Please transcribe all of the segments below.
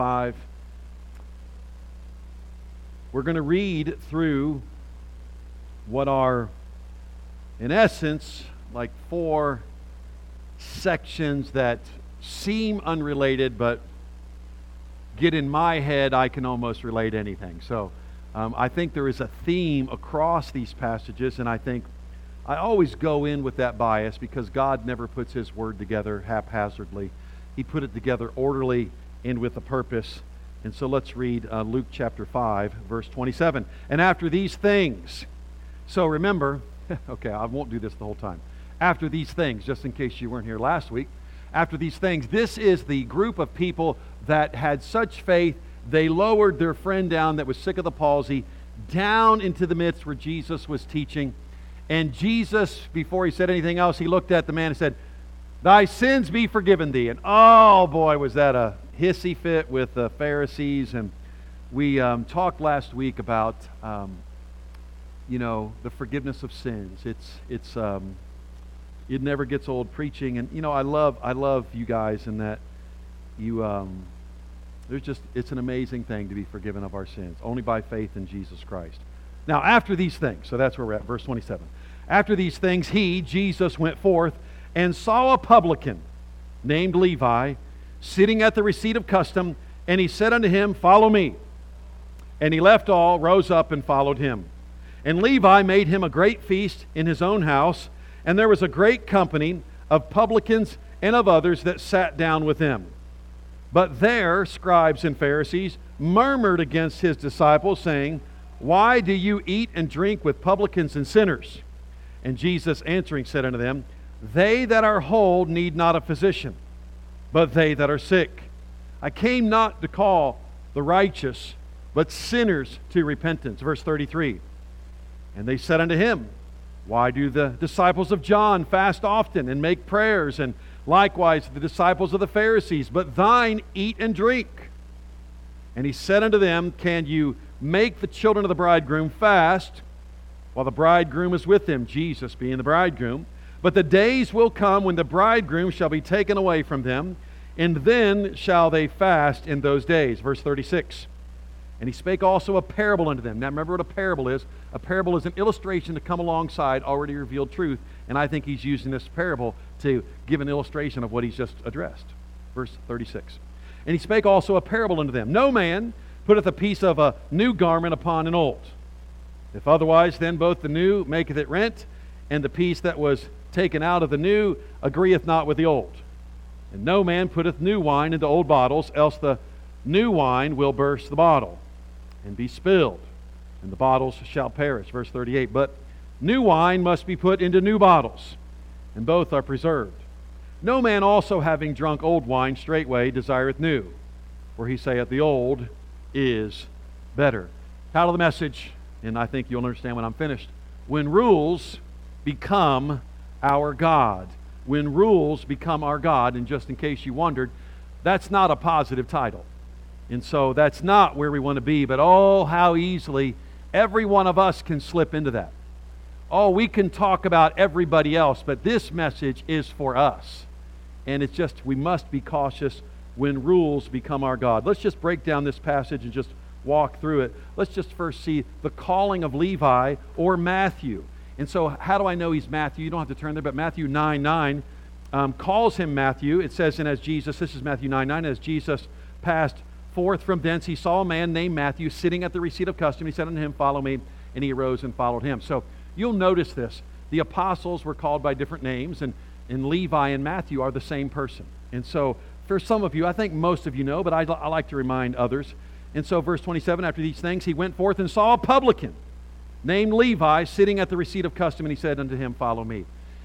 5. We're going to read through what are, in essence, like 4 sections that seem unrelated, but get in my head, I can almost relate anything. So I think there is a theme across these passages, and I think I always go in with that bias because God never puts His Word together haphazardly. He put it together orderly and with a purpose. And so let's read Luke chapter 5, verse 27. And after these things, so remember, okay, I won't do this the whole time. After these things, just in case you weren't here last week, after these things, this is the group of people that had such faith, they lowered their friend down that was sick of the palsy down into the midst where Jesus was teaching. And Jesus, before He said anything else, He looked at the man and said, "Thy sins be forgiven thee." And oh boy, was that a hissy fit with the Pharisees. And we talked last week about, the forgiveness of sins. It never gets old preaching. And I love you guys in that you it's an amazing thing to be forgiven of our sins only by faith in Jesus Christ. Now, after these things, so that's where we're at, verse 27. After these things, He, Jesus, went forth and saw a publican named Levi sitting at the receipt of custom, and He said unto him, "Follow me." And he left all, rose up, and followed Him. And Levi made him a great feast in his own house, and there was a great company of publicans and of others that sat down with Him. But their scribes and Pharisees murmured against His disciples, saying, "Why do you eat and drink with publicans and sinners?" And Jesus answering said unto them, "They that are whole need not a physician, but they that are sick. I came not to call the righteous, but sinners to repentance." Verse 33. And they said unto Him, "Why do the disciples of John fast often and make prayers, and likewise the disciples of the Pharisees, but thine eat and drink?" And He said unto them, "Can you make the children of the bridegroom fast while the bridegroom is with them?" Jesus being the bridegroom. "But the days will come when the bridegroom shall be taken away from them, and then shall they fast in those days." Verse 36. And He spake also a parable unto them. Now remember what a parable is. A parable is an illustration to come alongside already revealed truth. And I think He's using this parable to give an illustration of what He's just addressed. Verse 36. And He spake also a parable unto them. "No man putteth a piece of a new garment upon an old. If otherwise, then both the new maketh it rent, and the piece that was taken out of the new agreeth not with the old. And no man putteth new wine into old bottles, else the new wine will burst the bottle, and be spilled, and the bottles shall perish." Verse 38. "But new wine must be put into new bottles, and both are preserved. No man also having drunk old wine straightway desireth new, for he saith, the old is better." Title of the message, and I think you'll understand when I'm finished: When Rules Become Our God. When rules become our God. And just in case you wondered, that's not a positive title. And so that's not where we want to be, but oh, how easily every one of us can slip into that. Oh, we can talk about everybody else, but this message is for us. And it's just, we must be cautious when rules become our God. Let's just break down this passage and just walk through it. Let's just first see the calling of Levi or Matthew. And so how do I know he's Matthew? You don't have to turn there, but Matthew 9:9 calls him Matthew. It says, and as Jesus, this is Matthew 9:9, as Jesus passed forth from thence, He saw a man named Matthew sitting at the receipt of custom. He said unto him, "Follow me." And he arose and followed Him. So you'll notice this. The apostles were called by different names, and Levi and Matthew are the same person. And so for some of you, I think most of you know, but I like to remind others. And so verse 27, after these things, He went forth and saw a publican named Levi sitting at the receipt of custom, and He said unto him, "Follow me."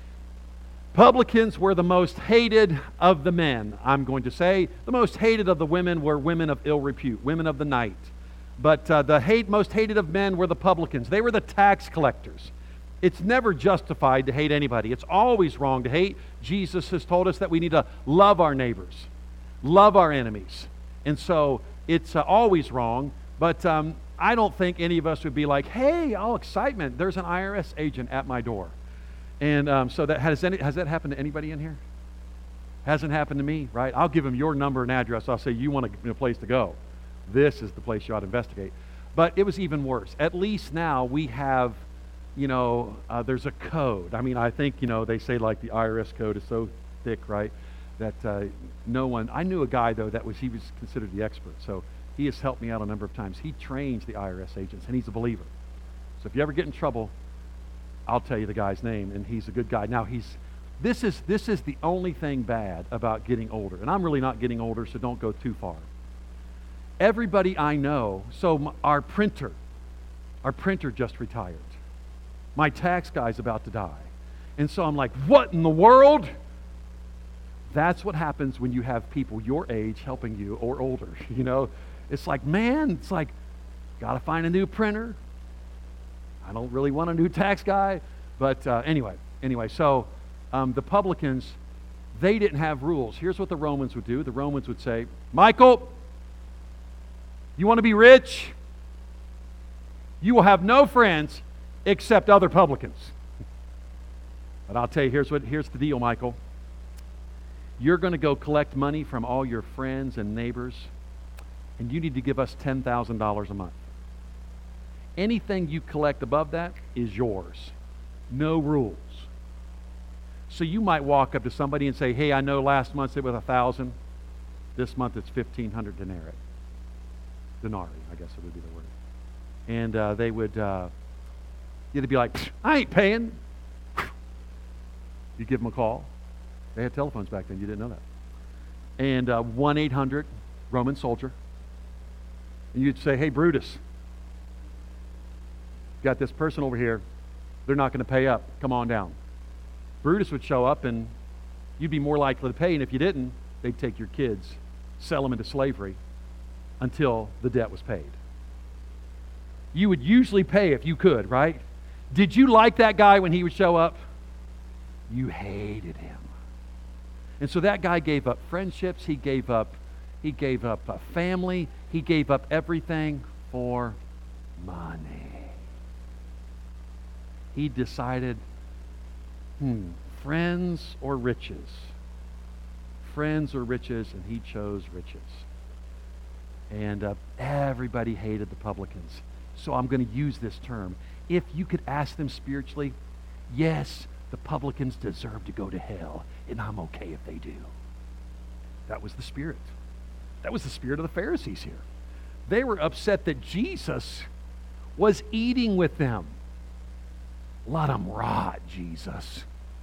Publicans were the most hated of the men. I'm going to say the most hated of the women were women of ill repute, women of the night. But the most hated of men were the publicans. They were the tax collectors. It's never justified to hate anybody. It's always wrong to hate. Jesus has told us that we need to love our neighbors, love our enemies. And so it's always wrong. But I don't think any of us would be like, "Hey, all excitement, there's an IRS agent at my door." And so that has that happened to anybody in here? Hasn't happened to me, right? I'll give them your number and address. I'll say, you want a place to go. This is the place you ought to investigate. But it was even worse. At least now we have, there's a code. I mean, I think, they say like the IRS code is so thick, right, that no one, I knew a guy, though, he was considered the expert. So he has helped me out a number of times. He trains the IRS agents, and he's a believer. So if you ever get in trouble, I'll tell you the guy's name, and he's a good guy. Now, this is the only thing bad about getting older. And I'm really not getting older, so don't go too far. Everybody I know, so our printer just retired. My tax guy's about to die. And so I'm like, what in the world? That's what happens when you have people your age helping you or older, It's like, got to find a new printer. I don't really want a new tax guy. But anyway, so the publicans, they didn't have rules. Here's what the Romans would do. The Romans would say, Michael, you want to be rich? You will have no friends except other publicans. But I'll tell you, here's the deal, Michael. You're going to go collect money from all your friends and neighbors, and you need to give us $10,000 a month. Anything you collect above that is yours. No rules. So you might walk up to somebody and say, hey, I know last month it was 1,000. This month it's 1,500 denarii. Denarii, I guess it would be the word. And they would, you'd be like, I ain't paying. You give them a call. They had telephones back then. You didn't know that. And 1-800 Roman soldier. And you'd say, hey, Brutus, got this person over here. They're not going to pay up. Come on down. Brutus would show up, and you'd be more likely to pay. And if you didn't, they'd take your kids, sell them into slavery until the debt was paid. You would usually pay if you could, right? Did you like that guy when he would show up? You hated him. And so that guy gave up friendships. He gave up a family. He gave up everything for money. He decided, friends or riches? Friends or riches, and he chose riches. And everybody hated the publicans. So I'm going to use this term. If you could ask them spiritually, yes, the publicans deserve to go to hell, and I'm okay if they do. That was the spirit. That was the spirit of the Pharisees here. They were upset that Jesus was eating with them. Let them rot, Jesus.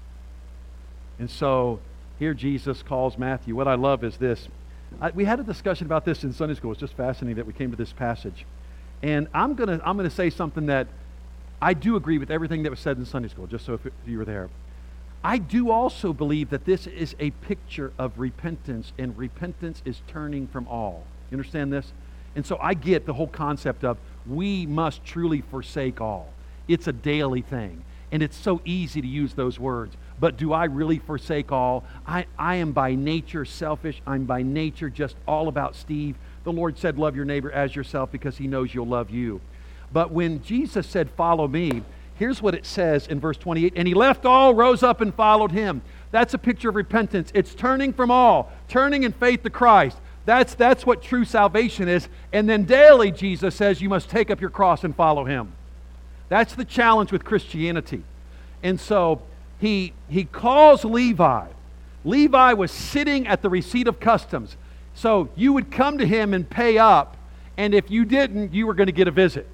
And so here Jesus calls Matthew. What I love is this. We had a discussion about this in Sunday school. It's just fascinating that we came to this passage. And I'm gonna say something that I do agree with everything that was said in Sunday school, just so if you were there. I do also believe that this is a picture of repentance, and repentance is turning from all. You understand this? And so I get the whole concept of we must truly forsake all. It's a daily thing. And it's so easy to use those words. But do I really forsake all? I am by nature selfish. I'm by nature just all about Steve. The Lord said, love your neighbor as yourself because he knows you'll love you. But when Jesus said, follow me, here's what it says in verse 28. And he left all, rose up, and followed him. That's a picture of repentance. It's turning from all, turning in faith to Christ. That's what true salvation is. And then daily, Jesus says, you must take up your cross and follow him. That's the challenge with Christianity. And so he calls Levi. Levi was sitting at the receipt of customs. So you would come to him and pay up, and if you didn't, you were going to get a visit.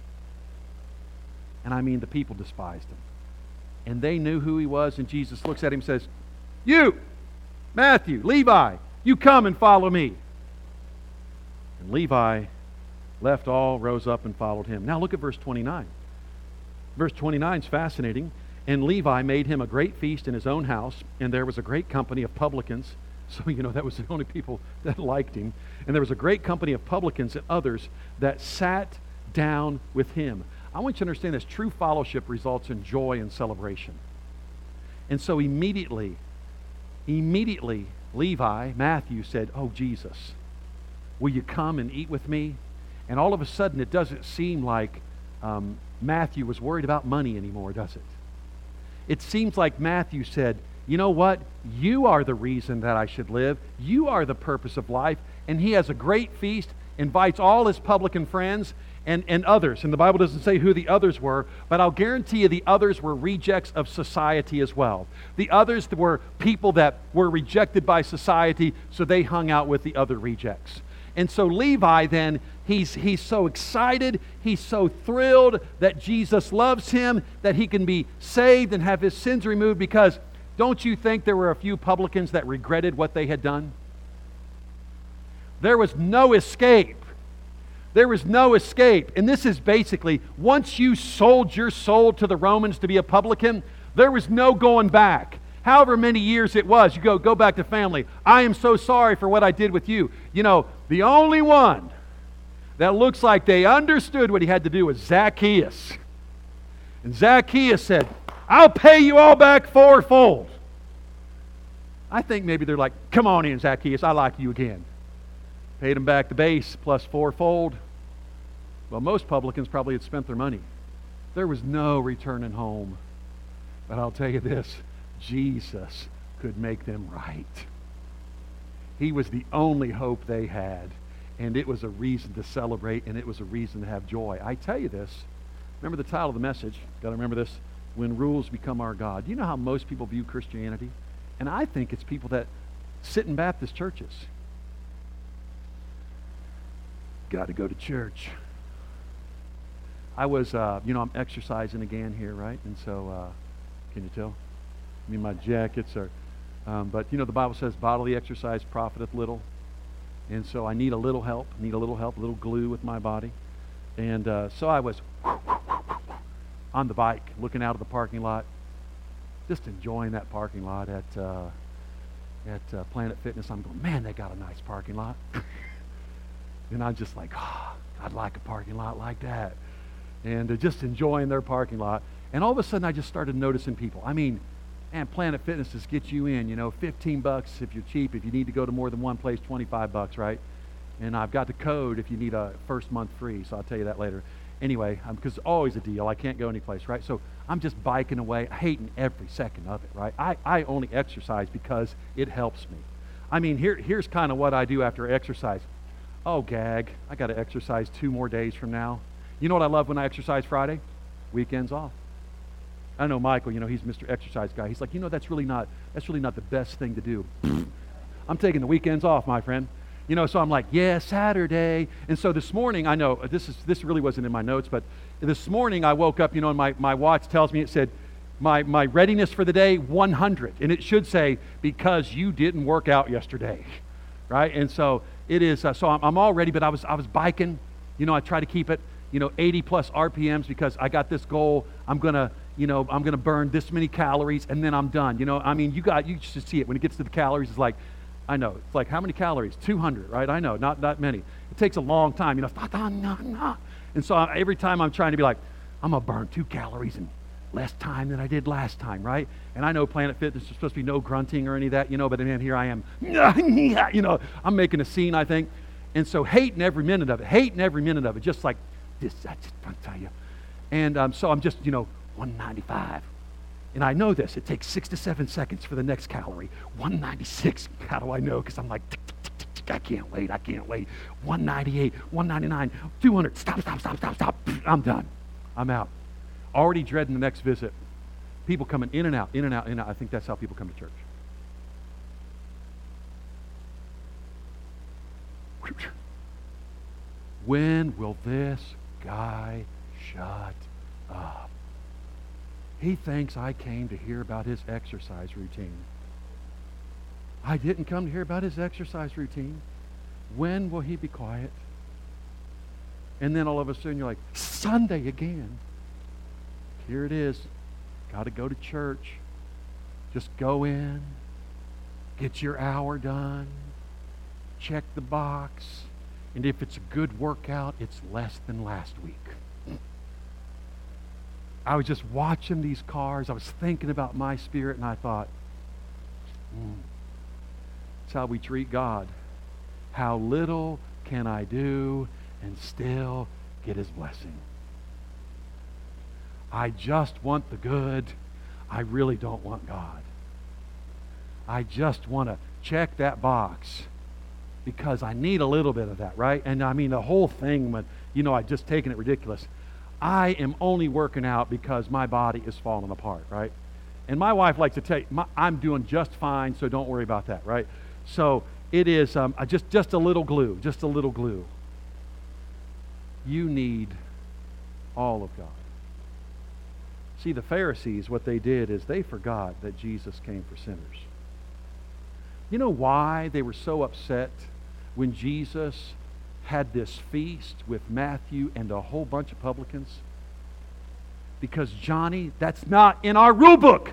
And I mean, the people despised him. And they knew who he was, and Jesus looks at him and says, you, Matthew, Levi, you come and follow me. And Levi left all, rose up, and followed him. Now look at verse 29. Verse 29 is fascinating. And Levi made him a great feast in his own house, and there was a great company of publicans. So, that was the only people that liked him. And there was a great company of publicans and others that sat down with him. I want you to understand this. True fellowship results in joy and celebration. And so immediately, Levi, Matthew said, oh, Jesus, will you come and eat with me? And all of a sudden, it doesn't seem like Matthew was worried about money anymore, does it? It seems like Matthew said, you know what? You are the reason that I should live. You are the purpose of life. And he has a great feast, invites all his publican friends and others. And the Bible doesn't say who the others were, but I'll guarantee you the others were rejects of society as well. The others were people that were rejected by society, so they hung out with the other rejects. And so Levi then, he's so excited, he's so thrilled that Jesus loves him, that he can be saved and have his sins removed, because don't you think there were a few publicans that regretted what they had done? There was no escape. There was no escape. And this is basically, once you sold your soul to the Romans to be a publican, there was no going back. However many years it was, you go back to family. I am so sorry for what I did with you. You know, the only one that looks like they understood what he had to do was Zacchaeus. And Zacchaeus said, I'll pay you all back fourfold. I think maybe they're like, come on in, Zacchaeus, I like you again. Paid him back the base plus fourfold. Well, most publicans probably had spent their money. There was no returning home. But I'll tell you this, Jesus could make them right. He was the only hope they had. And it was a reason to celebrate, and it was a reason to have joy. I tell you this, remember the title of the message, got to remember this, When Rules Become Our God. You know how most people view Christianity? And I think it's people that sit in Baptist churches. Got to go to church. I was, I'm exercising again here, right? And so, can you tell? I mean, my jackets are, but the Bible says bodily exercise profiteth little. And so I need a little help, a little glue with my body. And so I was on the bike, looking out of the parking lot, just enjoying that parking lot at Planet Fitness. I'm going, man, they got a nice parking lot. And I'm just like, I'd like a parking lot like that. And just enjoying their parking lot. And all of a sudden, I just started noticing people. I mean, and Planet Fitness just gets you in, $15 if you're cheap. If you need to go to more than one place, $25, right? And I've got the code if you need a first month free, so I'll tell you that later. Anyway, because it's always a deal. I can't go anyplace, right? So I'm just biking away, hating every second of it, right? I only exercise because it helps me. I mean, here's kind of what I do after exercise. Oh, gag, I got to exercise 2 more days from now. You know what I love when I exercise Friday? Weekends off. I know Michael, he's Mr. Exercise guy. He's like, that's really not the best thing to do. I'm taking the weekends off, my friend. So I'm like, yeah, Saturday. And so this morning, I know this really wasn't in my notes, but this morning I woke up, and my watch tells me, it said, my readiness for the day, 100. And it should say, because you didn't work out yesterday, right? And so it is, so I'm all ready, but I was biking. I try to keep it, 80 plus RPMs because I got this goal. I'm going to burn this many calories and then I'm done. You should see it. When it gets to the calories, it's like, I know. It's like, how many calories? 200, right? I know, not that many. It takes a long time, And so every time I'm trying to be like, I'm going to burn 2 calories in less time than I did last time, right? And I know Planet Fitness is supposed to be no grunting or any of that, but then here I am, I'm making a scene, I think. And so hating every minute of it, just like this, I just want to tell you. And so I'm just, 195. And I know this. It takes 6 to 7 seconds for the next calorie. 196. How do I know? Because I'm like, tick, tick, tick, tick, I can't wait. 198, 199, 200. Stop. I'm done. I'm out. Already dreading the next visit. People coming in and out. I think that's how people come to church. When will this guy shut up? He thinks I came to hear about his exercise routine. I didn't come to hear about his exercise routine. When will he be quiet? And then all of a sudden you're like, Sunday again. Here it is. Got to go to church. Just go in. Get your hour done. Check the box. And if it's a good workout, it's less than last week. I was just watching these cars. I was thinking about my spirit, and I thought, that's how we treat God. How little can I do and still get his blessing? I just want the good. I really don't want God. I just want to check that box because I need a little bit of that, right? And I mean, the whole thing, but I've just taken it ridiculous. I am only working out because my body is falling apart, right? And my wife likes to tell you, I'm doing just fine, so don't worry about that, right? So it is just a little glue, just a little glue. You need all of God. See, the Pharisees, what they did is they forgot that Jesus came for sinners. You know why they were so upset when Jesus had this feast with Matthew and a whole bunch of publicans? Because, Johnny, that's not in our rule book.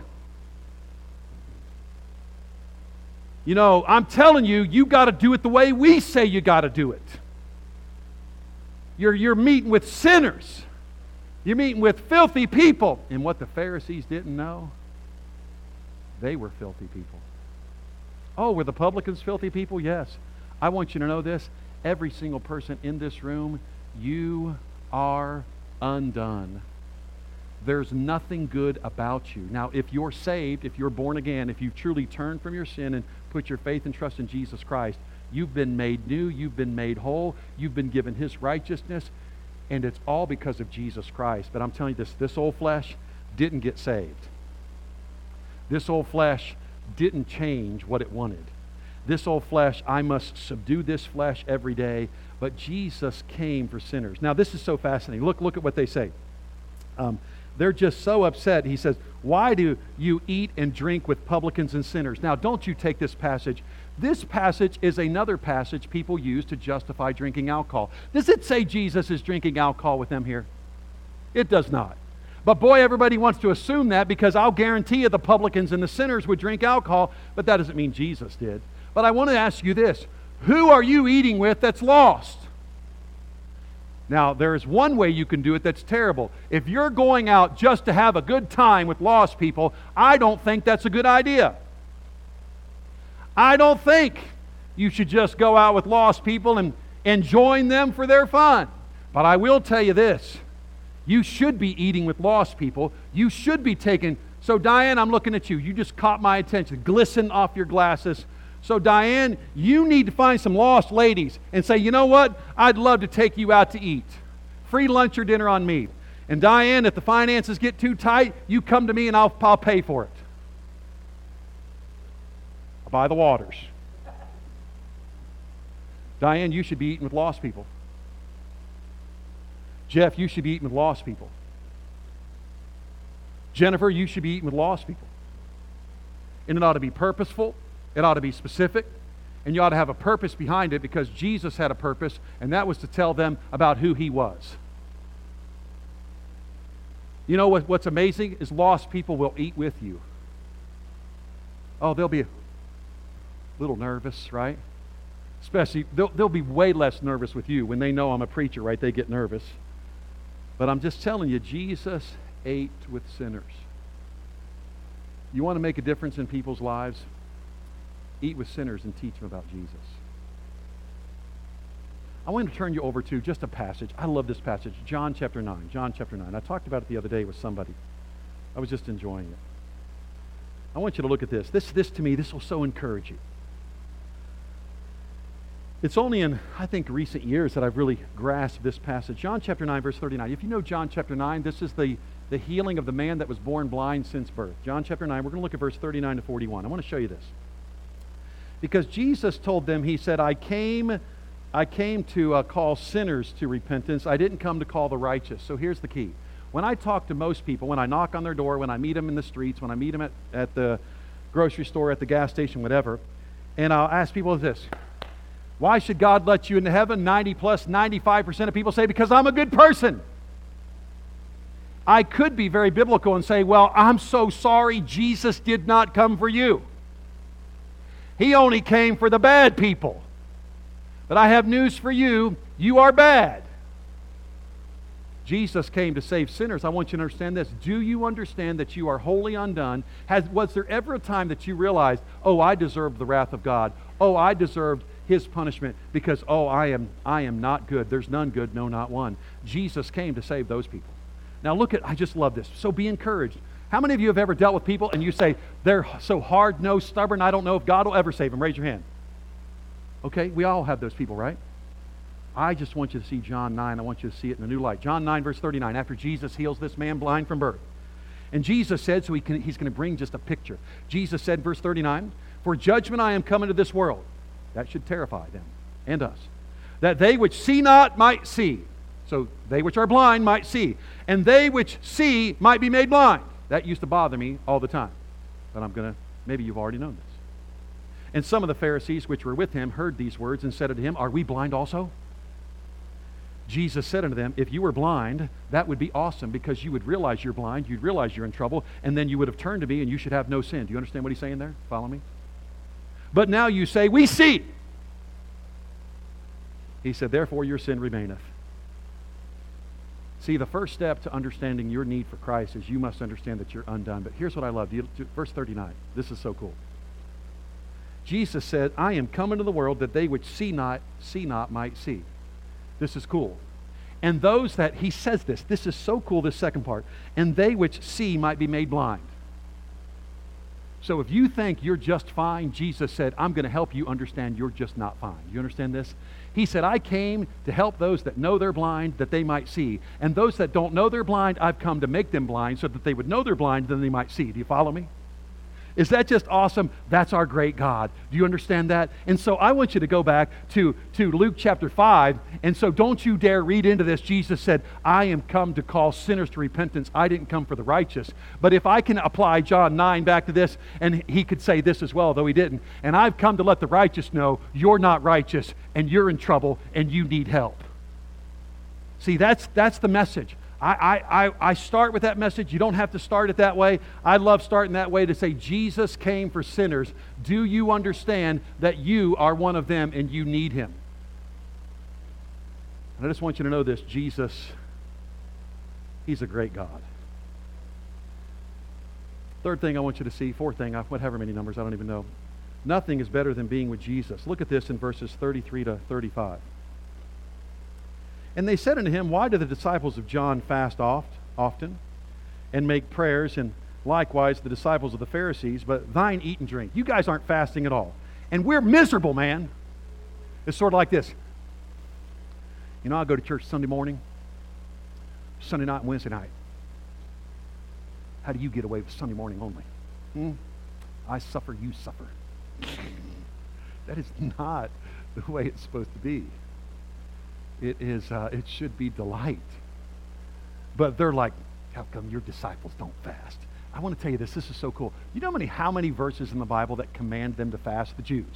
I'm telling you, you got to do it the way we say you got to do it. You're meeting with sinners. You're meeting with filthy people. And what the Pharisees didn't know, they were filthy people. Oh, were the publicans filthy people? Yes. I want you to know this. Every single person in this room, you are undone. There's nothing good about you. Now, if you're saved, if you're born again, if you've truly turned from your sin and put your faith and trust in Jesus Christ, you've been made new, you've been made whole, you've been given His righteousness, and it's all because of Jesus Christ. But I'm telling you this old flesh didn't get saved. This old flesh didn't change what it wanted. This old flesh, I must subdue this flesh every day, but Jesus came for sinners. Now, this is so fascinating. Look at what they say. They're just so upset. He says, why do you eat and drink with publicans and sinners? Now, don't you take this passage. This passage is another passage people use to justify drinking alcohol. Does it say Jesus is drinking alcohol with them here? It does not. But boy, everybody wants to assume that because I'll guarantee you the publicans and the sinners would drink alcohol, but that doesn't mean Jesus did. But I want to ask you this. Who are you eating with that's lost? Now, there's one way you can do it that's terrible. If you're going out just to have a good time with lost people, I don't think that's a good idea. I don't think you should just go out with lost people and join them for their fun. But I will tell you this. You should be eating with lost people. You should be taking... So, Diane, I'm looking at you. You just caught my attention. Glisten off your glasses. So, Diane, you need to find some lost ladies and say, you know what? I'd love to take you out to eat. Free lunch or dinner on me. And Diane, if the finances get too tight, you come to me and I'll pay for it. I'll buy the waters. Diane, you should be eating with lost people. Jeff, you should be eating with lost people. Jennifer, you should be eating with lost people. And it ought to be purposeful. It ought to be specific, and you ought to have a purpose behind it because Jesus had a purpose, and that was to tell them about who He was. You know what's amazing is lost people will eat with you. Oh, they'll be a little nervous, right? Especially, they'll be way less nervous with you when they know I'm a preacher, right? They get nervous. But I'm just telling you, Jesus ate with sinners. You want to make a difference in people's lives? Eat with sinners and teach them about Jesus. I want to turn you over to just a passage. I love this passage. John chapter 9. John chapter 9. I talked about it the other day with somebody. I was just enjoying it. I want you to look at this. This to me, this will so encourage you. It's only in, I think, recent years that I've really grasped this passage. John chapter 9, verse 39. If you know John chapter 9, this is the healing of the man that was born blind since birth. John chapter 9, we're going to look at verse 39 to 41. I want to show you this. Because Jesus told them, He said, I came to call sinners to repentance. I didn't come to call the righteous. So here's the key. When I talk to most people, when I knock on their door, when I meet them in the streets, when I meet them at the grocery store, at the gas station, whatever, and I'll ask people this, why should God let you into heaven? 95% of people say, because I'm a good person. I could be very biblical and say, well, I'm so sorry Jesus did not come for you. He only came for the bad people. But I have news for you. You are bad. Jesus came to save sinners. I want you to understand this. Do you understand that you are wholly undone? Was there ever a time that you realized, oh, I deserved the wrath of God. Oh, I deserved His punishment because, oh, I am not good. There's none good, no, not one. Jesus came to save those people. Now look at, I just love this. So be encouraged. How many of you have ever dealt with people and you say, they're so hard-nosed, stubborn, I don't know if God will ever save them? Raise your hand. Okay, we all have those people, right? I just want you to see John 9. I want you to see it in a new light. John 9, verse 39, after Jesus heals this man blind from birth. And Jesus said, so he's going to bring just a picture. Jesus said, verse 39, for judgment I am come into this world. That should terrify them and us. That they which see not might see. So they which are blind might see. And they which see might be made blind. That used to bother me all the time. But maybe you've already known this. And some of the Pharisees which were with him heard these words and said unto him, are we blind also? Jesus said unto them, if you were blind, that would be awesome, because you would realize you're blind, you'd realize you're in trouble, and then you would have turned to me and you should have no sin. Do you understand what he's saying there? Follow me? But now you say, we see. He said, therefore your sin remaineth. See, the first step to understanding your need for Christ is you must understand that you're undone. But here's what I love. Verse 39. This is so cool. Jesus said, I am come into the world that they which see not might see. This is cool. And those that, he says this is so cool, this second part, and they which see might be made blind. So if you think you're just fine, Jesus said, I'm going to help you understand you're just not fine. You understand this? He said, I came to help those that know they're blind, that they might see. And those that don't know they're blind, I've come to make them blind so that they would know they're blind, then they might see. Do you follow me? Is that just awesome? That's our great God. Do you understand that? And so I want you to go back to Luke chapter 5. And so don't you dare read into this. Jesus said, I am come to call sinners to repentance. I didn't come for the righteous. But if I can apply John 9 back to this, and he could say this as well, though he didn't. And I've come to let the righteous know you're not righteous and you're in trouble and you need help. See, that's the message. I start with that message. You don't have to start it that way. I love starting that way to say, Jesus came for sinners. Do you understand that you are one of them and you need him? And I just want you to know this. Jesus, he's a great God. Third thing I want you to see, fourth thing, whatever many numbers, I don't even know. Nothing is better than being with Jesus. Look at this in verses 33 to 35. And they said unto him, why do the disciples of John fast often, and make prayers, and likewise the disciples of the Pharisees, but thine eat and drink? You guys aren't fasting at all. And we're miserable, man. It's sort of like this. You know, I go to church Sunday morning, Sunday night, and Wednesday night. How do you get away with Sunday morning only? I suffer, you suffer. That is not the way it's supposed to be. It is. It should be delight. But they're like, how come your disciples don't fast? I want to tell you this. This is so cool. You know how many verses in the Bible that command them to fast, the Jews?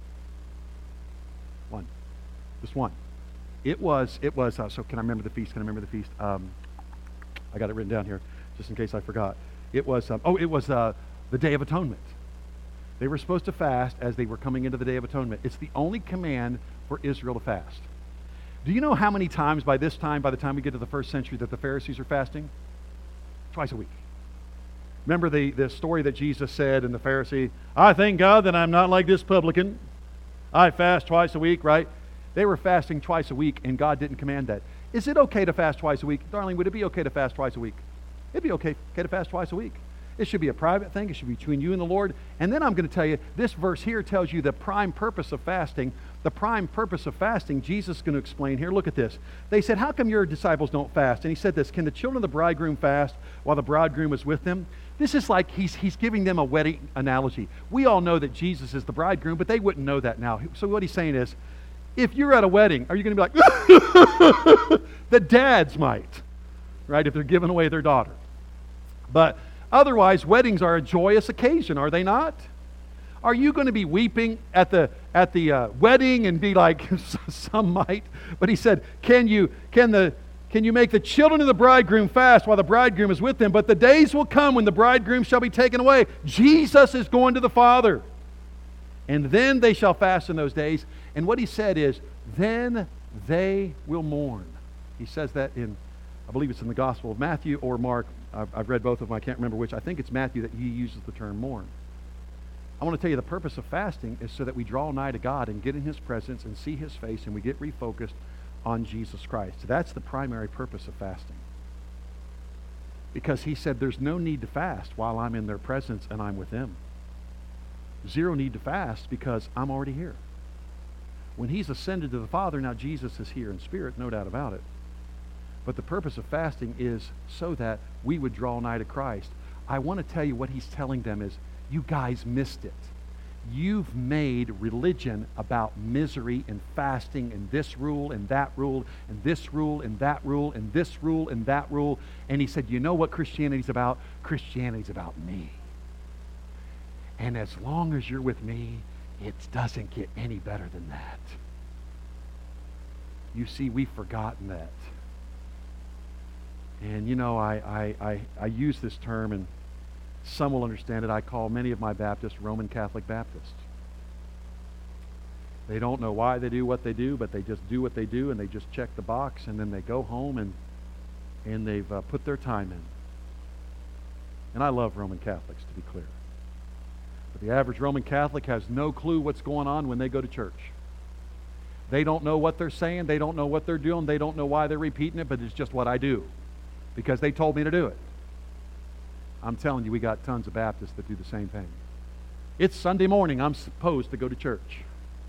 One. Just one. It was. So can I remember the feast? I got it written down here, just in case I forgot. It was. The Day of Atonement. They were supposed to fast as they were coming into the Day of Atonement. It's the only command for Israel to fast. Do you know how many times by the time we get to the first century, that the Pharisees are fasting? Twice a week. Remember the story that Jesus said in the Pharisee, I thank God that I'm not like this publican. I fast twice a week, right? They were fasting twice a week, and God didn't command that. Is it okay to fast twice a week? Darling, would it be okay to fast twice a week? It'd be okay to fast twice a week. It should be a private thing. It should be between you and the Lord. And then I'm going to tell you, this verse here tells you the prime purpose of fasting. The prime purpose of fasting, Jesus is going to explain here. Look at this. They said, how come your disciples don't fast? And he said this, can the children of the bridegroom fast while the bridegroom is with them? This is like he's giving them a wedding analogy. We all know that Jesus is the bridegroom, but they wouldn't know that now. So what he's saying is, if you're at a wedding, are you going to be like, the dads might, right, if they're giving away their daughter. But otherwise, weddings are a joyous occasion, are they not? Are you going to be weeping at the wedding and be like, some might, but he said, can you make the children of the bridegroom fast while the bridegroom is with them? But the days will come when the bridegroom shall be taken away. Jesus is going to the Father. And then they shall fast in those days. And what he said is, then they will mourn. He says that in, I believe it's in the Gospel of Matthew or Mark. I've read both of them. I can't remember which. I think it's Matthew that he uses the term mourn. I want to tell you the purpose of fasting is so that we draw nigh to God and get in his presence and see his face, and we get refocused on Jesus Christ. So that's the primary purpose of fasting. Because he said there's no need to fast while I'm in their presence and I'm with them. Zero need to fast because I'm already here. When he's ascended to the Father, now Jesus is here in spirit, no doubt about it. But the purpose of fasting is so that we would draw nigh to Christ. I want to tell you what he's telling them is, you guys missed it. You've made religion about misery and fasting and this rule and that rule and this rule and that rule and this rule and that rule. And he said, you know what Christianity's about? Christianity's about me. And as long as you're with me, it doesn't get any better than that. You see, we've forgotten that. And you know, I use this term, and some will understand it. I call many of my Baptists Roman Catholic Baptists. They don't know why they do what they do, but they just do what they do, and they just check the box, and then they go home, and they've put their time in. And I love Roman Catholics, to be clear. But the average Roman Catholic has no clue what's going on when they go to church. They don't know what they're saying. They don't know what they're doing. They don't know why they're repeating it, but it's just what I do because they told me to do it. I'm telling you, we got tons of Baptists that do the same thing. It's Sunday morning. I'm supposed to go to church.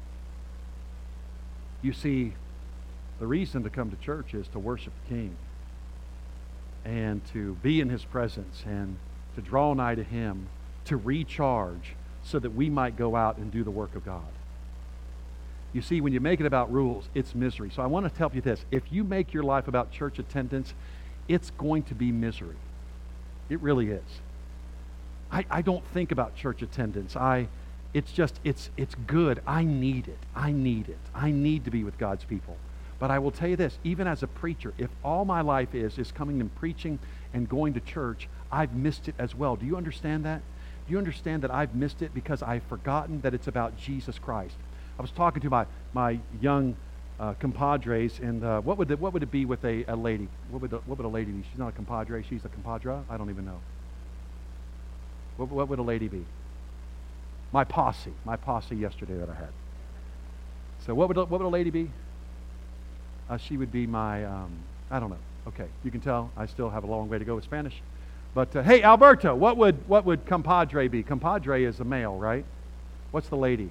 You see, the reason to come to church is to worship the King and to be in His presence and to draw nigh to Him, to recharge so that we might go out and do the work of God. You see, when you make it about rules, it's misery. So I want to tell you this. If you make your life about church attendance, it's going to be misery. It really is. I don't think about church attendance. It's good. I need it. I need to be with God's people. But I will tell you this, even as a preacher, if all my life is coming and preaching and going to church, I've missed it as well. Do you understand that? Do you understand that I've missed it because I've forgotten that it's about Jesus Christ? I was talking to my young compadres, and what would it be with a lady? What would a lady be? She's not a compadre. She's a compadra. I don't even know. What would a lady be? My posse yesterday that I had. So what would a lady be? She would be my I don't know. Okay, you can tell I still have a long way to go with Spanish. But hey, Alberto, what would compadre be? Compadre is a male, right? What's the lady?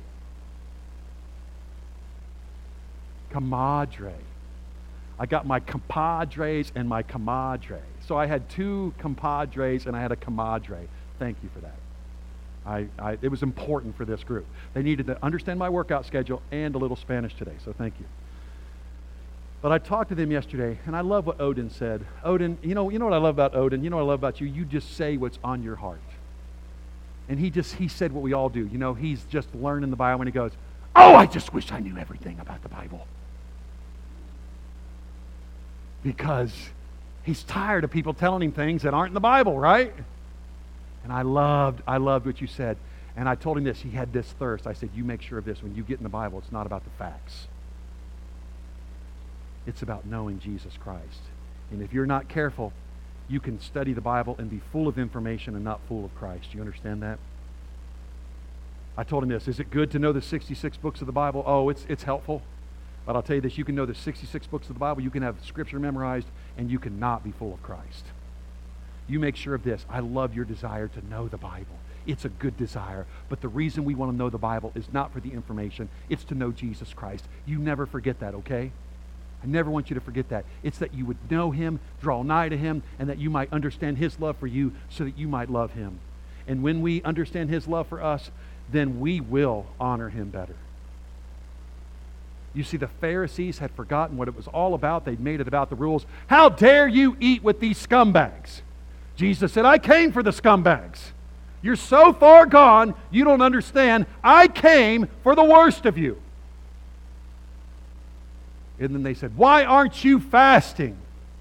Comadre. I got my compadres and my comadre. So I had two compadres and I had a comadre. Thank you for that. It was important for this group. They needed to understand my workout schedule and a little Spanish today, so thank you. But I talked to them yesterday, and I love what Odin said. Odin, you know what I love about Odin? You know what I love about you? You just say what's on your heart. And he said what we all do. You know, he's just learning the Bible when he goes, oh, I just wish I knew everything about the Bible. Because he's tired of people telling him things that aren't in the Bible, right? And I loved what you said. And I told him this. He had this thirst. I said, you make sure of this. When you get in the Bible, it's not about the facts. It's about knowing Jesus Christ. And if you're not careful, you can study the Bible and be full of information and not full of Christ. Do you understand that? I told him this. Is it good to know the 66 books of the Bible? Oh, it's helpful. But I'll tell you this. You can know the 66 books of the Bible. You can have Scripture memorized, and you cannot be full of Christ. You make sure of this. I love your desire to know the Bible. It's a good desire. But the reason we want to know the Bible is not for the information. It's to know Jesus Christ. You never forget that, okay? I never want you to forget that. It's that you would know Him, draw nigh to Him, and that you might understand His love for you so that you might love Him. And when we understand His love for us, then we will honor Him better. You see, the Pharisees had forgotten what it was all about. They'd made it about the rules. How dare you eat with these scumbags? Jesus said, I came for the scumbags. You're so far gone, you don't understand. I came for the worst of you. And then they said, why aren't you fasting?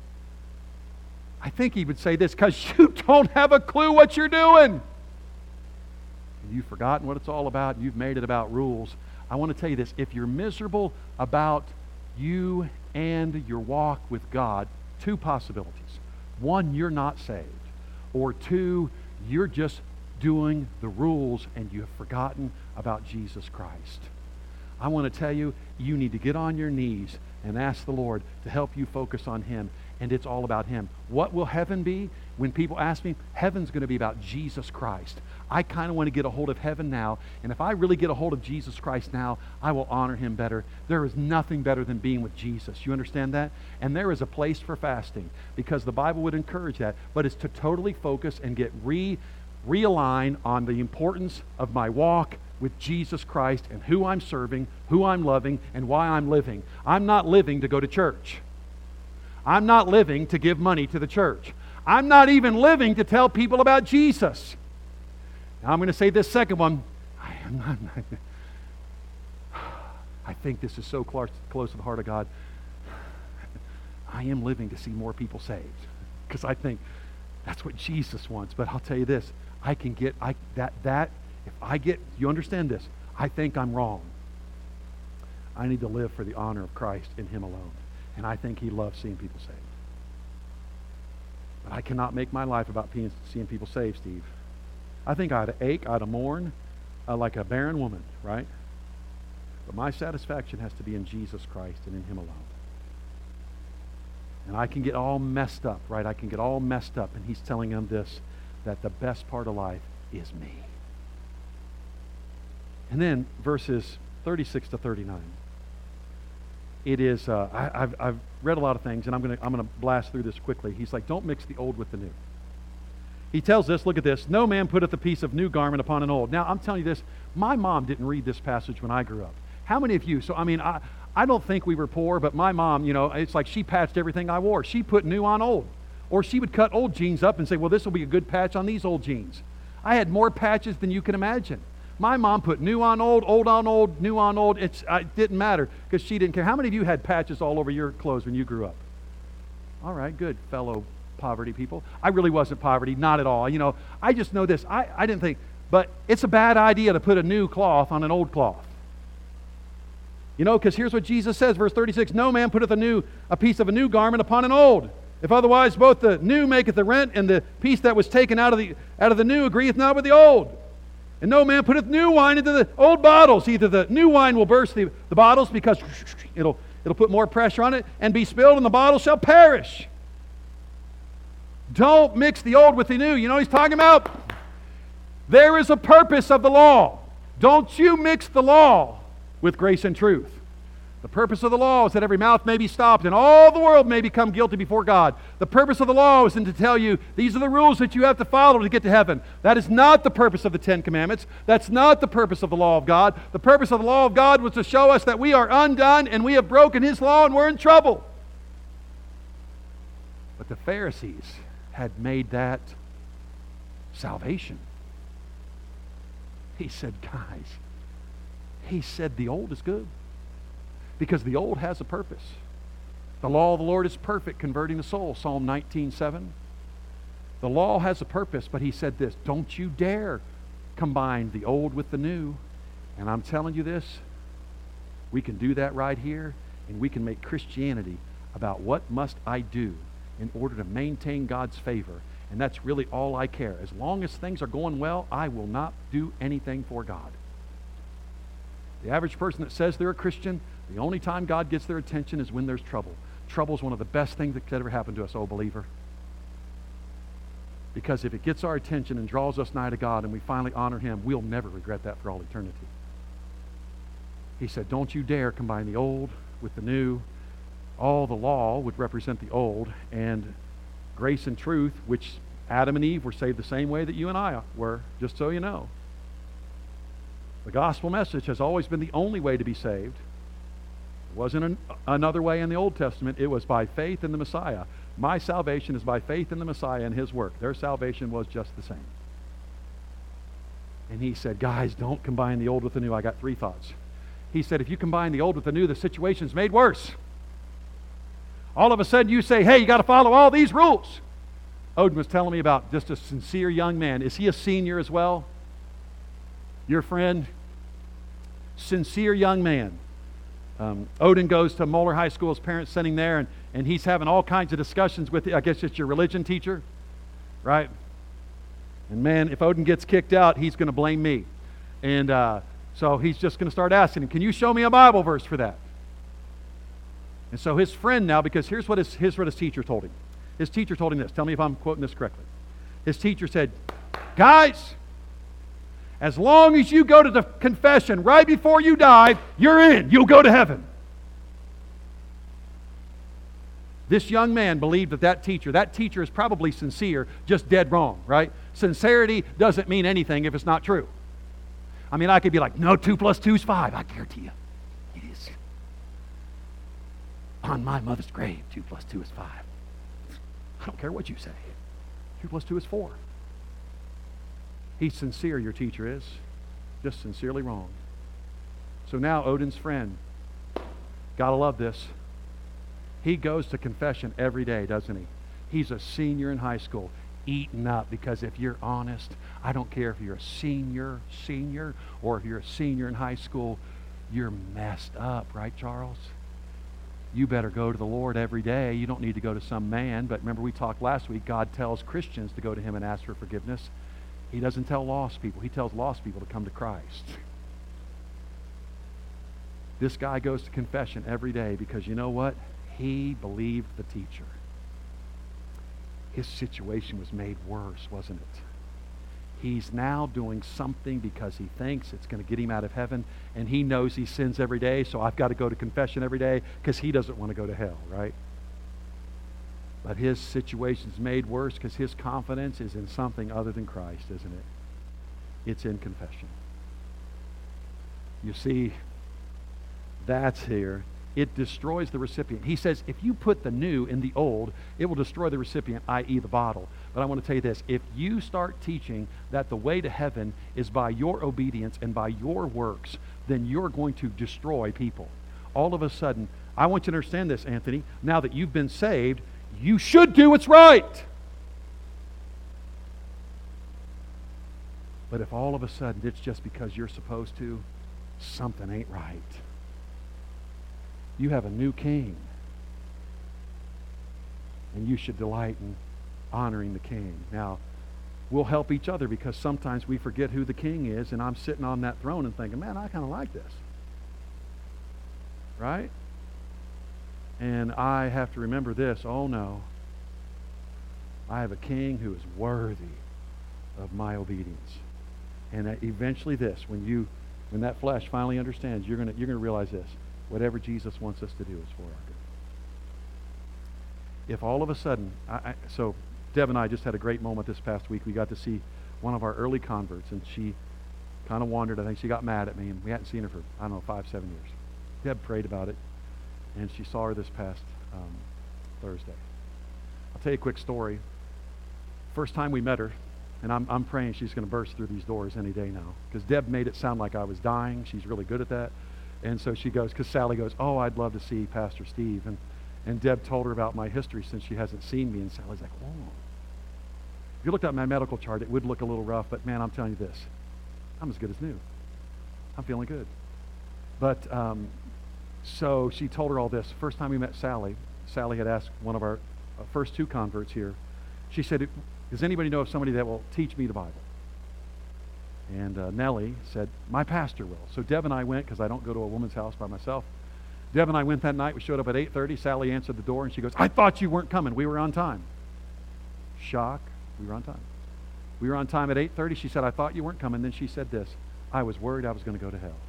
I think he would say this, because you don't have a clue what you're doing. You've forgotten what it's all about. You've made it about rules. I want to tell you this. If you're miserable about you and your walk with God, two possibilities. One, you're not saved. Or two, you're just doing the rules and you have forgotten about Jesus Christ. I want to tell you, you need to get on your knees and ask the Lord to help you focus on Him. And it's all about Him. What will heaven be? When people ask me, heaven's going to be about Jesus Christ. I kind of want to get a hold of heaven now. And if I really get a hold of Jesus Christ now, I will honor Him better. There is nothing better than being with Jesus. You understand that? And there is a place for fasting, because the Bible would encourage that. But it's to totally focus and get realign on the importance of my walk with Jesus Christ and who I'm serving, who I'm loving, and why I'm living. I'm not living to go to church. I'm not living to give money to the church. I'm not even living to tell people about Jesus. Now I'm going to say this second one. I think this is so close to the heart of God. I am living to see more people saved, because I think that's what Jesus wants. But I'll tell you this, I can get if I get, you understand this, I think I'm wrong. I need to live for the honor of Christ in Him alone. And I think He loves seeing people saved. But I cannot make my life about seeing people saved, Steve. I think I ought to ache, I ought to mourn like a barren woman, right? But my satisfaction has to be in Jesus Christ and in Him alone. And I can get all messed up, right? I can get all messed up, and He's telling them this, that the best part of life is me. And then verses 36 to 39. It is, I've read a lot of things, and I'm gonna blast through this quickly. He's like, don't mix the old with the new. He tells us, look at this, no man putteth a piece of new garment upon an old. Now, I'm telling you this, my mom didn't read this passage when I grew up. How many of you, so I mean, I don't think we were poor, but my mom, you know, it's like she patched everything I wore. She put new on old. Or she would cut old jeans up and say, well, this will be a good patch on these old jeans. I had more patches than you can imagine. My mom put new on old, new on old. It didn't matter, because she didn't care. How many of you had patches all over your clothes when you grew up? All right, good, fellow poverty people. I really wasn't poverty, not at all. You know, I just know this. I didn't think, but it's a bad idea to put a new cloth on an old cloth. You know, because here's what Jesus says, verse 36, no man putteth a piece of a new garment upon an old. If otherwise both the new maketh the rent, and the piece that was taken out of the new agreeth not with the old. And no man putteth new wine into the old bottles. Either the new wine will burst the bottles, because it'll put more pressure on it, and be spilled, and the bottle shall perish. Don't mix the old with the new. You know what he's talking about? There is a purpose of the law. Don't you mix the law with grace and truth. The purpose of the law is that every mouth may be stopped and all the world may become guilty before God. The purpose of the law isn't to tell you these are the rules that you have to follow to get to heaven. That is not the purpose of the Ten Commandments. That's not the purpose of the law of God. The purpose of the law of God was to show us that we are undone and we have broken His law and we're in trouble. But the Pharisees had made that salvation. He said, guys, He said the old is good. Because the old has a purpose. The law of the Lord is perfect, converting the soul. Psalm 19:7. The law has a purpose, but He said this, don't you dare combine the old with the new. And I'm telling you this, we can do that right here, and we can make Christianity about what must I do in order to maintain God's favor. And that's really all I care. As long as things are going well, I will not do anything for God. The average person that says they're a Christian, the only time God gets their attention is when there's trouble. Trouble is one of the best things that could ever happen to us, oh believer. Because if it gets our attention and draws us nigh to God and we finally honor Him, we'll never regret that for all eternity. He said, don't you dare combine the old with the new. All the law would represent the old, and grace and truth, which Adam and Eve were saved the same way that you and I were, just so you know. The gospel message has always been the only way to be saved. It wasn't another way in the Old Testament. It was by faith in the Messiah. My salvation is by faith in the Messiah and His work. Their salvation was just the same. And He said, guys, don't combine the old with the new. I got 3 thoughts. He said, if you combine the old with the new, the situation's made worse. All of a sudden you say, hey, you got to follow all these rules. Odin was telling me about just a sincere young man. Is he a senior as well? Your friend? Sincere young man. Odin goes to Moeller High School, his parents sitting there, and he's having all kinds of discussions with, I guess it's your religion teacher, right? And man, if Odin gets kicked out, he's going to blame me. And so he's just going to start asking him, can you show me a Bible verse for that? And so his friend now, because here's what his teacher told him. His teacher told him this. Tell me if I'm quoting this correctly. His teacher said, guys, as long as you go to the confession right before you die, you're in. You'll go to heaven. This young man believed that teacher is probably sincere, just dead wrong, right? Sincerity doesn't mean anything if it's not true. I mean, I could be like, no, 2 plus 2 is 5. I guarantee you, it is. On my mother's grave, 2 plus 2 is 5. I don't care what you say. 2 plus 2 is 4. He's sincere, your teacher is. Just sincerely wrong. So now Odin's friend, gotta love this. He goes to confession every day, doesn't he? He's a senior in high school, eaten up, because if you're honest, I don't care if you're a senior, or if you're a senior in high school, you're messed up, right, Charles? You better go to the Lord every day. You don't need to go to some man. But remember, we talked last week, God tells Christians to go to him and ask for forgiveness. He doesn't tell lost people. He tells lost people to come to Christ. This guy goes to confession every day because you know what? He believed the teacher. His situation was made worse, wasn't it? He's now doing something because he thinks it's going to get him out of heaven, and he knows he sins every day, so I've got to go to confession every day because he doesn't want to go to hell, right? But his situation's made worse because his confidence is in something other than Christ, isn't it? It's in confession. You see, that's here. It destroys the recipient. He says, if you put the new in the old, it will destroy the recipient, i.e. the bottle. But I want to tell you this. If you start teaching that the way to heaven is by your obedience and by your works, then you're going to destroy people. All of a sudden, I want you to understand this, Anthony. Now that you've been saved, you should do what's right. But if all of a sudden it's just because you're supposed to, something ain't right. You have a new king. And you should delight in honoring the king. Now, we'll help each other because sometimes we forget who the king is, and I'm sitting on that throne and thinking, man, I kind of like this. Right? And I have to remember this. Oh, no. I have a king who is worthy of my obedience. And eventually this, when that flesh finally understands, you're going to realize this. Whatever Jesus wants us to do is for our good. If all of a sudden, so Deb and I just had a great moment this past week. We got to see one of our early converts, and she kind of wandered. I think she got mad at me, and we hadn't seen her for, 5-7 years. Deb prayed about it, and she saw her this past Thursday. I'll tell you a quick story. First time we met her, and I'm praying she's going to burst through these doors any day now, because Deb made it sound like I was dying. She's really good at that. And so she goes, because Sally goes, oh, I'd love to see Pastor Steve. And Deb told her about my history since she hasn't seen me. And Sally's like, whoa. If you looked at my medical chart, it would look a little rough. But man, I'm telling you this. I'm as good as new. I'm feeling good. But so she told her all this. First time we met Sally had asked one of our first 2 converts here. She said, does anybody know of somebody that will teach me the Bible? And Nellie said, my pastor will. So Deb and I went, because I don't go to a woman's house by myself. Deb and I went that night. We showed up at 8:30. Sally answered the door, and she goes, I thought you weren't coming. We were on time. Shock. We were on time. We were on time at 8:30. She said, I thought you weren't coming. Then she said this, I was worried I was going to go to hell.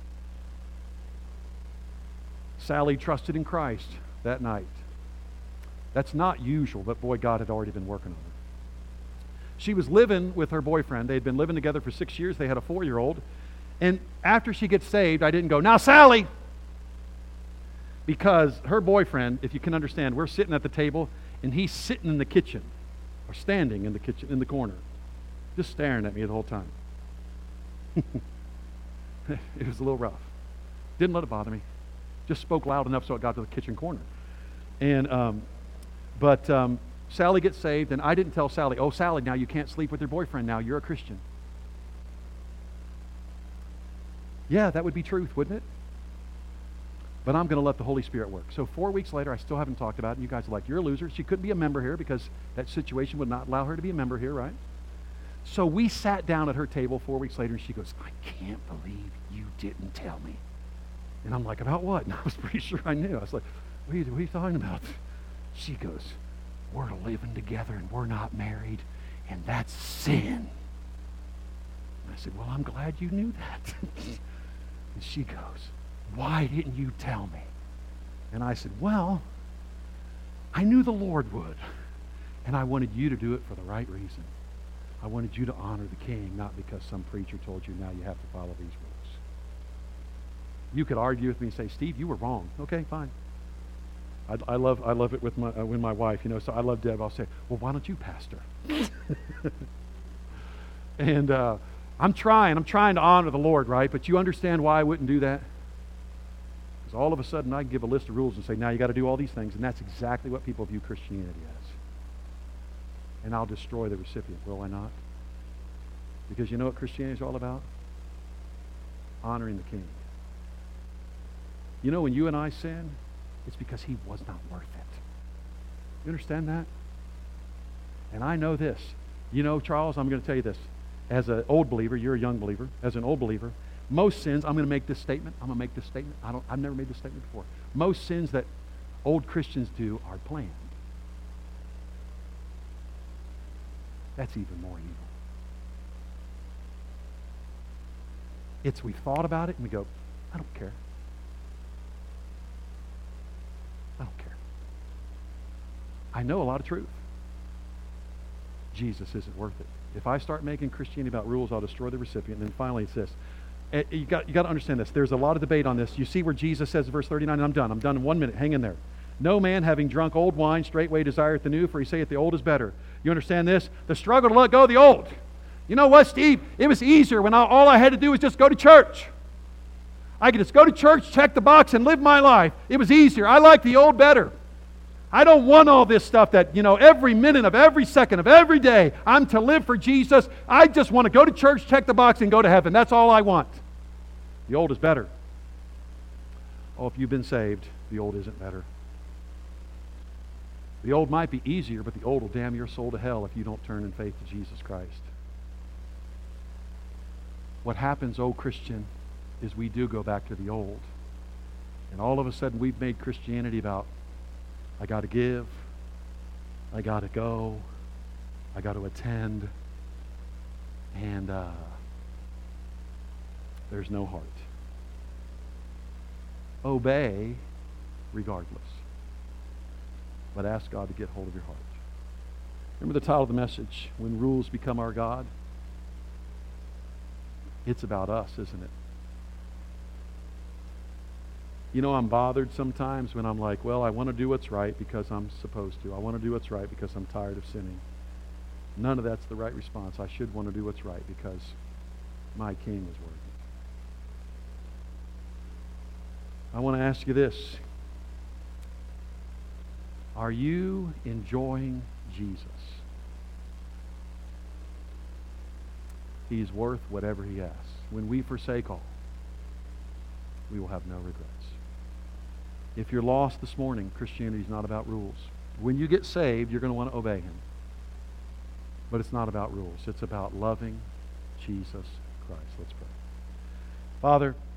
Sally trusted in Christ that night. That's not usual, but boy, God had already been working on her. She was living with her boyfriend. They had been living together for 6 years. They had a 4-year-old. And after she gets saved, I didn't go, now Sally! Because her boyfriend, if you can understand, we're sitting at the table, and he's sitting in the kitchen, or standing in the kitchen, in the corner, just staring at me the whole time. It was a little rough. Didn't let it bother me. Just spoke loud enough so it got to the kitchen corner. And, Sally gets saved, and I didn't tell Sally, oh, Sally, now you can't sleep with your boyfriend now. You're a Christian. Yeah, that would be truth, wouldn't it? But I'm going to let the Holy Spirit work. So 4 weeks later, I still haven't talked about it, and you guys are like, you're a loser. She couldn't be a member here because that situation would not allow her to be a member here, right? So we sat down at her table 4 weeks later, and she goes, I can't believe you didn't tell me. And I'm like, about what? And I was pretty sure I knew. I was like, what are you talking about? She goes, we're living together and we're not married, and that's sin. I said, well, I'm glad you knew that. And she goes, why didn't you tell me? And I said, well, I knew the Lord would. And I wanted you to do it for the right reason. I wanted you to honor the king, not because some preacher told you now you have to follow these rules. You could argue with me and say, Steve, you were wrong. Okay, fine. I love it with my wife, so I love Deb. I'll say, well, why don't you pastor? And I'm trying to honor the Lord, right? But you understand why I wouldn't do that? Because all of a sudden I can give a list of rules and say, now you got to do all these things, and that's exactly what people view Christianity as. And I'll destroy the recipient, will I not? Because you know what Christianity is all about? Honoring the king. You know, when you and I sin, it's because he was not worth it. You understand that? And I know this. You know, Charles, I'm going to tell you this. As an old believer, you're a young believer. As an old believer, most sins, I'm going to make this statement. I've never made this statement before. Most sins that old Christians do are planned. That's even more evil. It's we thought about it and we go, I don't care. I don't care. I know a lot of truth. Jesus isn't worth it. If I start making Christianity about rules, I'll destroy the recipient. And then finally it's this. You got to understand this. There's a lot of debate on this. You see where Jesus says in verse 39, and I'm done in 1 minute. Hang in there. No man having drunk old wine straightway desireth the new, for he saith the old is better. You understand this? The struggle to let go of the old. You know what, Steve? It was easier when all I had to do was just go to church. I could just go to church, check the box, and live my life. It was easier. I like the old better. I don't want all this stuff that, every minute of every second of every day, I'm to live for Jesus. I just want to go to church, check the box, and go to heaven. That's all I want. The old is better. Oh, if you've been saved, the old isn't better. The old might be easier, but the old will damn your soul to hell if you don't turn in faith to Jesus Christ. What happens, oh Christian, is we do go back to the old. And all of a sudden we've made Christianity about, I got to give, I got to go, I got to attend, and there's no heart. Obey regardless. But ask God to get hold of your heart. Remember the title of the message, When Rules Become Our God? It's about us, isn't it? I'm bothered sometimes when I'm like, well, I want to do what's right because I'm supposed to. I want to do what's right because I'm tired of sinning. None of that's the right response. I should want to do what's right because my King is worthy. I want to ask you this. Are you enjoying Jesus? He's worth whatever he asks. When we forsake all, we will have no regrets. If you're lost this morning, Christianity is not about rules. When you get saved, you're going to want to obey him. But it's not about rules. It's about loving Jesus Christ. Let's pray. Father,